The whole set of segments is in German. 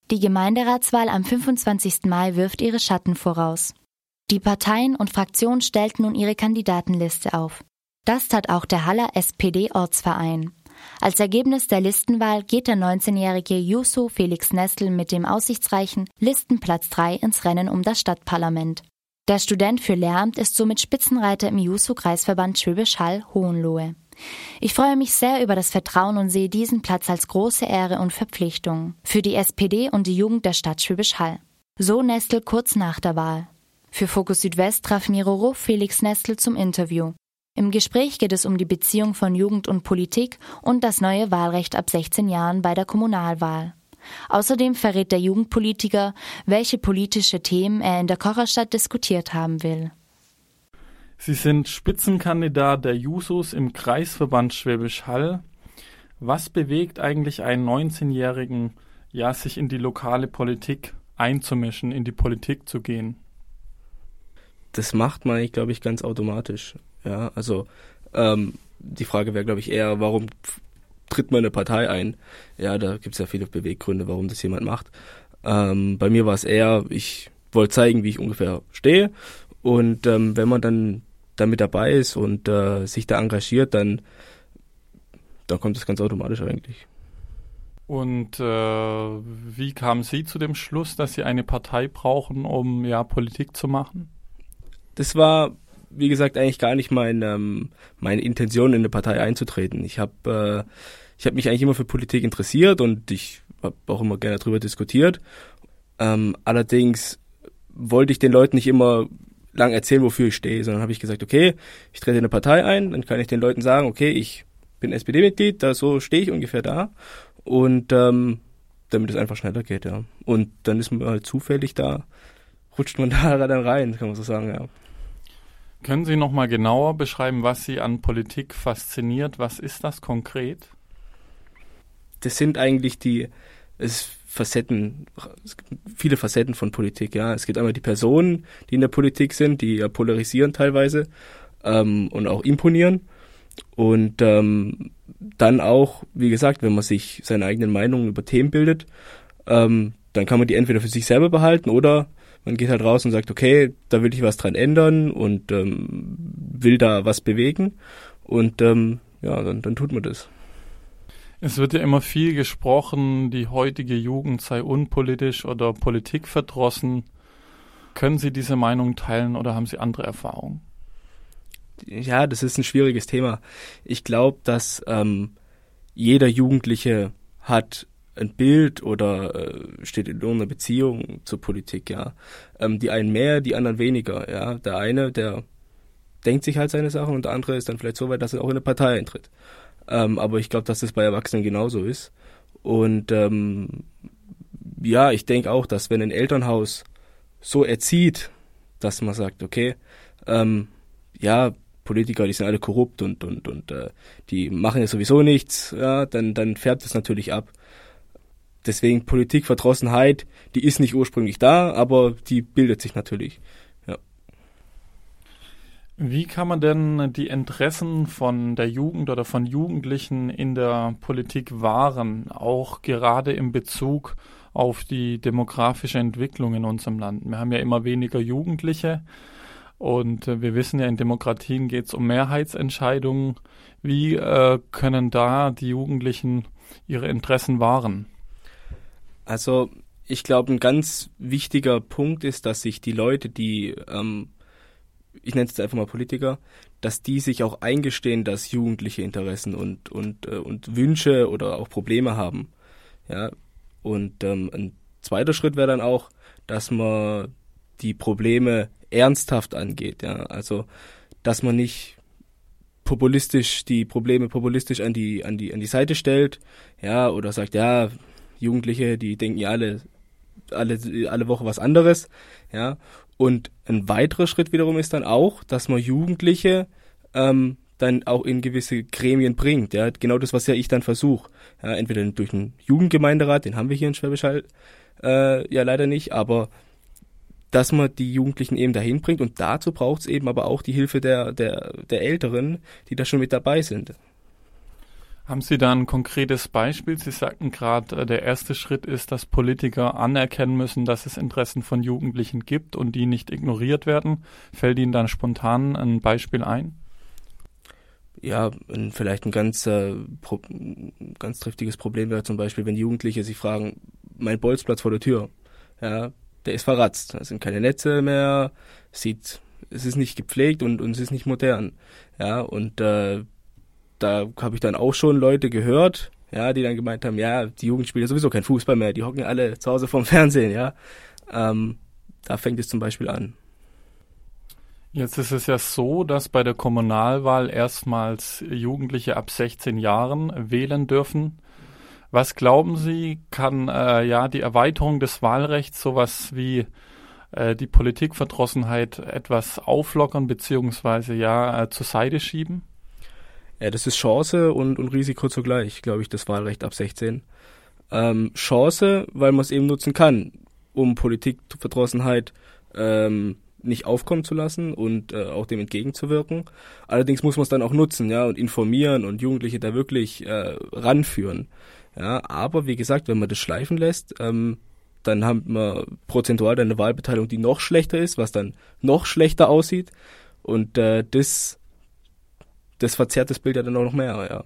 Die Gemeinderatswahl am 25. Mai wirft ihre Schatten voraus. Die Parteien und Fraktionen stellten nun ihre Kandidatenliste auf. Das tat auch der Haller SPD-Ortsverein. Als Ergebnis der Listenwahl geht der 19-jährige Juso Felix Nestl mit dem aussichtsreichen Listenplatz 3 ins Rennen um das Stadtparlament. Der Student für Lehramt ist somit Spitzenreiter im Juso-Kreisverband Schwäbisch Hall Hohenlohe. Ich freue mich sehr über das Vertrauen und sehe diesen Platz als große Ehre und Verpflichtung für die SPD und die Jugend der Stadt Schwäbisch Hall. So Nestl kurz nach der Wahl. Für Fokus Südwest traf Miro Ruff Felix Nestl zum Interview. Im Gespräch geht es um die Beziehung von Jugend und Politik und das neue Wahlrecht ab 16 Jahren bei der Kommunalwahl. Außerdem verrät der Jugendpolitiker, welche politische Themen er in der Kocherstadt diskutiert haben will. Sie sind Spitzenkandidat der Jusos im Kreisverband Schwäbisch Hall. Was bewegt eigentlich einen 19-Jährigen, sich in die lokale Politik einzumischen, in die Politik zu gehen? Das macht man, glaube ich, ganz automatisch. Ja, also die Frage wäre, glaube ich, eher, warum tritt man eine Partei ein? Ja, da gibt es ja viele Beweggründe, warum das jemand macht. Bei mir war es eher, ich wollte zeigen, wie ich ungefähr stehe. Und wenn man dann mit dabei ist und sich da engagiert, dann kommt das ganz automatisch eigentlich. Und wie kamen Sie zu dem Schluss, dass Sie eine Partei brauchen, um Politik zu machen? Das war, wie gesagt, eigentlich gar nicht meine Intention, in eine Partei einzutreten. Ich habe mich eigentlich immer für Politik interessiert und ich habe auch immer gerne darüber diskutiert. Allerdings wollte ich den Leuten nicht immer lang erzählen, wofür ich stehe, sondern habe ich gesagt, okay, ich trete in eine Partei ein, dann kann ich den Leuten sagen, okay, ich bin SPD-Mitglied, so stehe ich ungefähr da und damit es einfach schneller geht, ja. Und dann ist man halt zufällig da, rutscht man da dann rein, kann man so sagen, ja. Können Sie noch mal genauer beschreiben, was Sie an Politik fasziniert? Was ist das konkret? Das sind eigentlich Facetten, es gibt viele Facetten von Politik, ja. Es gibt einmal die Personen, die in der Politik sind, die polarisieren teilweise und auch imponieren. Und dann auch, wie gesagt, wenn man sich seine eigenen Meinungen über Themen bildet, dann kann man die entweder für sich selber behalten oder man geht halt raus und sagt, okay, da will ich was dran ändern und will da was bewegen und dann tut man das. Es wird ja immer viel gesprochen, die heutige Jugend sei unpolitisch oder politikverdrossen. Können Sie diese Meinung teilen oder haben Sie andere Erfahrungen? Ja, das ist ein schwieriges Thema. Ich glaube, dass jeder Jugendliche hat ein Bild oder steht in irgendeiner Beziehung zur Politik, ja. Die einen mehr, die anderen weniger, ja. Der eine, der denkt sich halt seine Sachen und der andere ist dann vielleicht so weit, dass er auch in eine Partei eintritt. Aber ich glaube, dass das bei Erwachsenen genauso ist. Und ich denke auch, dass wenn ein Elternhaus so erzieht, dass man sagt, okay, Politiker, die sind alle korrupt und die machen ja sowieso nichts, ja, dann färbt es natürlich ab. Deswegen Politikverdrossenheit, die ist nicht ursprünglich da, aber die bildet sich natürlich. Ja. Wie kann man denn die Interessen von der Jugend oder von Jugendlichen in der Politik wahren, auch gerade in Bezug auf die demografische Entwicklung in unserem Land? Wir haben ja immer weniger Jugendliche und wir wissen ja, in Demokratien geht es um Mehrheitsentscheidungen. Wie können da die Jugendlichen ihre Interessen wahren? Also ich glaube, ein ganz wichtiger Punkt ist, dass sich die Leute, die, ich nenne es jetzt einfach mal Politiker, dass die sich auch eingestehen, dass Jugendliche Interessen und Wünsche oder auch Probleme haben. Ja? Und ein zweiter Schritt wäre dann auch, dass man die Probleme ernsthaft angeht. Ja? Also dass man nicht die Probleme populistisch an die Seite stellt, ja, oder sagt, ja, Jugendliche, die denken ja alle Woche was anderes, ja. Und ein weiterer Schritt wiederum ist dann auch, dass man Jugendliche dann auch in gewisse Gremien bringt, ja. Genau das, was ja ich dann versuche. Ja, entweder durch einen Jugendgemeinderat, den haben wir hier in Schwäbisch Hall leider nicht, aber dass man die Jugendlichen eben dahin bringt und dazu braucht es eben aber auch die Hilfe der Älteren, die da schon mit dabei sind. Haben Sie da ein konkretes Beispiel? Sie sagten gerade, der erste Schritt ist, dass Politiker anerkennen müssen, dass es Interessen von Jugendlichen gibt und die nicht ignoriert werden. Fällt Ihnen dann spontan ein Beispiel ein? Ja, vielleicht ein ganz triftiges Problem wäre zum Beispiel, wenn Jugendliche sich fragen, mein Bolzplatz vor der Tür, ja, der ist verratzt, da sind keine Netze mehr, es ist nicht gepflegt und es ist nicht modern, ja, und da habe ich dann auch schon Leute gehört, ja, die dann gemeint haben, ja, die Jugend spielt ja sowieso kein Fußball mehr, die hocken alle zu Hause vorm Fernsehen, ja, da fängt es zum Beispiel an. Jetzt ist es ja so, dass bei der Kommunalwahl erstmals Jugendliche ab 16 Jahren wählen dürfen. Was glauben Sie, kann die Erweiterung des Wahlrechts sowas wie die Politikverdrossenheit etwas auflockern beziehungsweise zur Seite schieben? Ja, das ist Chance und Risiko zugleich, glaube ich, das Wahlrecht ab 16. Chance, weil man es eben nutzen kann, um Politikverdrossenheit nicht aufkommen zu lassen und auch dem entgegenzuwirken. Allerdings muss man es dann auch nutzen, ja, und informieren und Jugendliche da wirklich ranführen. Ja, aber wie gesagt, wenn man das schleifen lässt, dann haben wir prozentual eine Wahlbeteiligung, die noch schlechter ist, was dann noch schlechter aussieht. Und das verzerrt das Bild ja dann auch noch mehr, ja.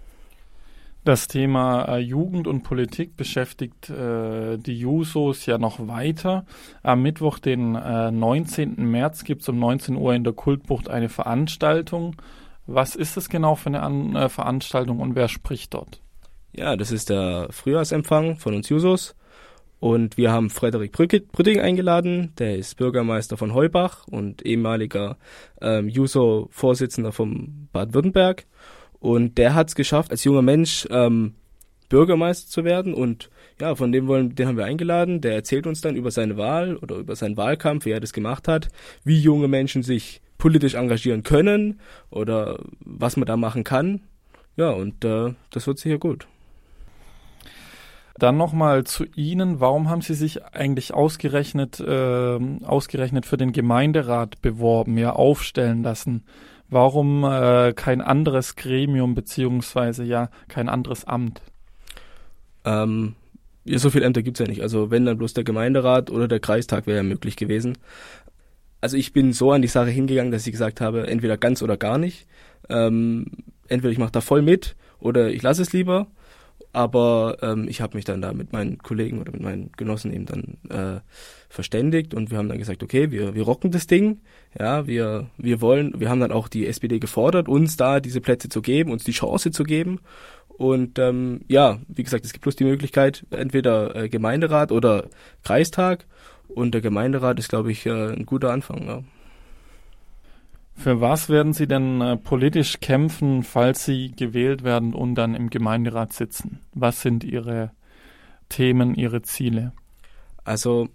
Das Thema Jugend und Politik beschäftigt die Jusos ja noch weiter. Am Mittwoch, den 19. März, gibt es um 19 Uhr in der Kultbucht eine Veranstaltung. Was ist das genau für eine Veranstaltung und wer spricht dort? Ja, das ist der Frühjahrsempfang von uns Jusos. Und wir haben Frederik Brütting eingeladen, der ist Bürgermeister von Heubach und ehemaliger Juso-Vorsitzender vom Baden-Württemberg. Und der hat es geschafft, als junger Mensch Bürgermeister zu werden. Und ja, den haben wir eingeladen. Der erzählt uns dann über seine Wahl oder über seinen Wahlkampf, wie er das gemacht hat, wie junge Menschen sich politisch engagieren können oder was man da machen kann. Ja, und das wird sicher gut. Dann nochmal zu Ihnen. Warum haben Sie sich eigentlich ausgerechnet für den Gemeinderat beworben, aufstellen lassen? Warum kein anderes Gremium beziehungsweise kein anderes Amt? So viele Ämter gibt's ja nicht. Also wenn, dann bloß der Gemeinderat oder der Kreistag wäre ja möglich gewesen. Also ich bin so an die Sache hingegangen, dass ich gesagt habe, entweder ganz oder gar nicht. Entweder ich mache da voll mit oder ich lasse es lieber. Aber ich habe mich dann da mit meinen Kollegen oder mit meinen Genossen eben dann verständigt und wir haben dann gesagt, okay, wir rocken das Ding. Ja, wir haben dann auch die SPD gefordert, uns da diese Plätze zu geben, uns die Chance zu geben. Und wie gesagt, es gibt bloß die Möglichkeit, entweder Gemeinderat oder Kreistag. Und der Gemeinderat ist, glaube ich, ein guter Anfang. Ja. Für was werden Sie denn politisch kämpfen, falls Sie gewählt werden und dann im Gemeinderat sitzen? Was sind Ihre Themen, Ihre Ziele? Also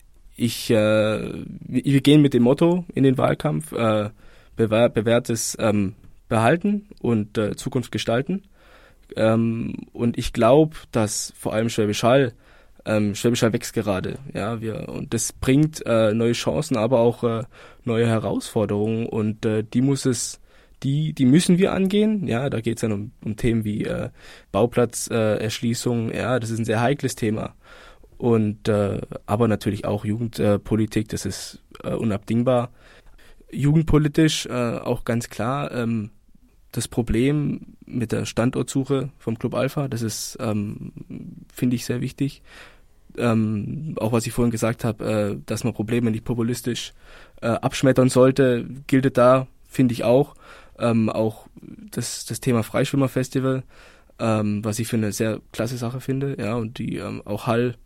wir gehen mit dem Motto in den Wahlkampf, bewährtes behalten und Zukunft gestalten. Und ich glaube, dass vor allem Schwäbisch Hall wächst gerade, ja, und das bringt neue Chancen, aber auch neue Herausforderungen und die müssen wir angehen, ja, da geht es dann um Themen wie Bauplatzerschließung, das ist ein sehr heikles Thema und aber natürlich auch Jugendpolitik, das ist unabdingbar. Jugendpolitisch auch ganz klar das Problem mit der Standortsuche vom Club Alpha, das ist, finde ich, sehr wichtig. Auch was ich vorhin gesagt habe, dass man Probleme nicht populistisch abschmettern sollte, gilt da, finde ich auch. Auch das Thema Freischwimmerfestival, was ich für eine sehr klasse Sache finde, ja, und die auch Hall,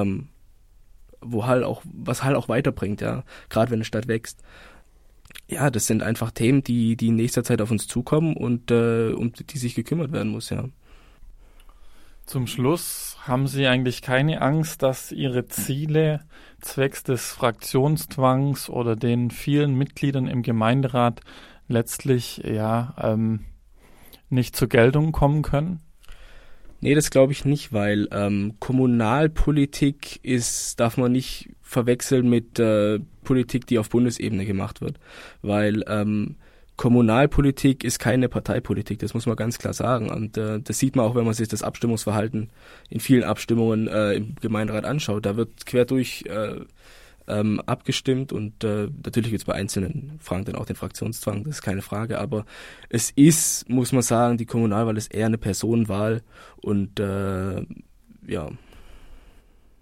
was Hall auch weiterbringt, ja, gerade wenn eine Stadt wächst. Ja, das sind einfach Themen, die in nächster Zeit auf uns zukommen und um die sich gekümmert werden muss, ja. Zum Schluss, haben Sie eigentlich keine Angst, dass Ihre Ziele zwecks des Fraktionszwangs oder den vielen Mitgliedern im Gemeinderat letztlich nicht zur Geltung kommen können? Nee, das glaube ich nicht, weil Kommunalpolitik darf man nicht verwechseln mit Politik, die auf Bundesebene gemacht wird. Weil Kommunalpolitik ist keine Parteipolitik, das muss man ganz klar sagen. Und das sieht man auch, wenn man sich das Abstimmungsverhalten in vielen Abstimmungen im Gemeinderat anschaut. Da wird quer durch abgestimmt und natürlich gibt es bei einzelnen Fragen dann auch den Fraktionszwang, das ist keine Frage. Aber es ist, muss man sagen, die Kommunalwahl ist eher eine Personenwahl und ja,